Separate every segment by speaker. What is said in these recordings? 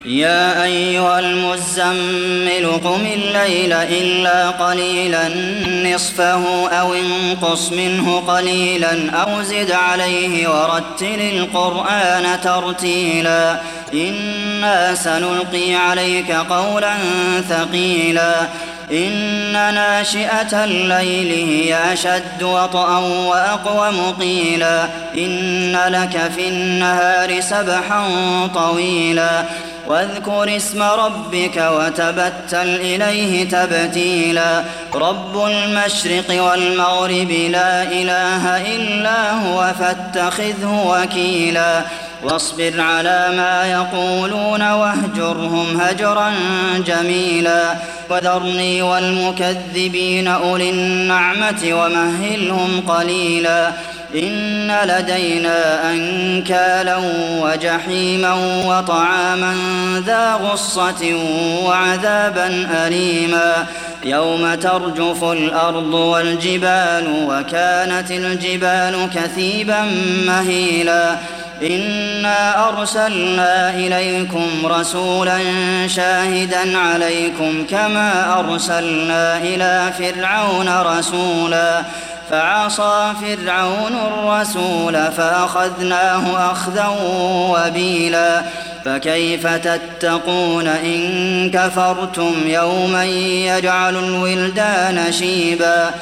Speaker 1: يا أيها المزمل قم الليل إلا قليلا نصفه أو انقص منه قليلا أو زد عليه ورتل القرآن ترتيلا إنا سنلقي عليك قولا ثقيلا إن ناشئة الليل هي أشد وطئا وأقوم قيلا إن لك في النهار سبحا طويلا واذكر اسم ربك وتبتل إليه تبتيلا رب المشرق والمغرب لا إله إلا هو فاتخذه وكيلا واصبر على ما يقولون واهجرهم هجرا جميلا وذرني والمكذبين أولي النعمة ومهلهم قليلا إن لدينا أنكالا وجحيما وطعاما ذا غصة وعذابا أليما يوم ترجف الأرض والجبال وكانت الجبال كثيبا مهيلا إنا أرسلنا إليكم رسولا شاهدا عليكم كما أرسلنا إلى فرعون رسولا فعصى فرعون الرسول فأخذناه أخذا وبيلا فكيف تتقون إن كفرتم يوما يجعل الولدان شيبا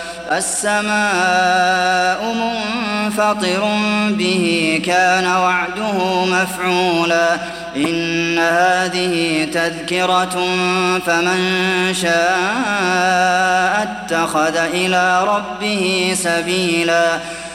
Speaker 1: السماء منفطر به كان وعده مفعولا إن هذه تذكرة فمن شاء اتخذ إلى ربه سبيلا